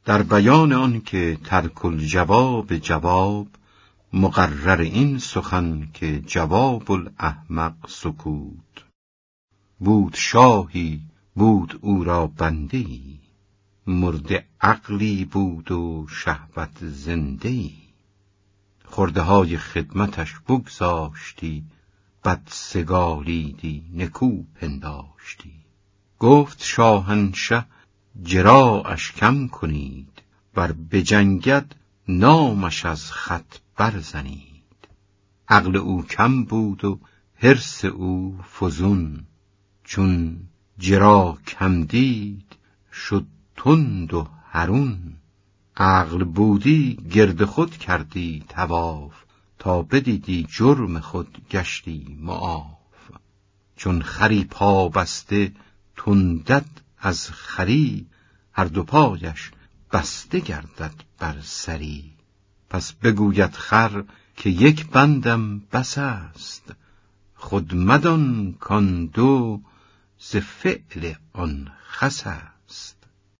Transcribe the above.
در بیان آن که ترک الجواب جواب، مقرر این سخن که جواب الاحمق سکوت. بود شاهی بود او را بنده‌ای، مرده عقلی بود و شهوت زنده‌ای. خرده های خدمتش بگذاشتی، بد سگالیدی نکو پنداشتی. گفت شاهنشه جراحش کم کنید، ور بجنگد نامش از خط برزنید. عقل او کم بود و حرص او فزون، چون جراح کم دید شد تند و حرون. عقل بودی گرد خود کردی طواف، تا بدیدی جرم خود گشتی معاف. چون خری پا بسته تندد از خری، هر دو پایش بسته گردد بر سری. پس بگوید خر که یک بندم بس است، خود مدان کان دو ز فعل آن خس است.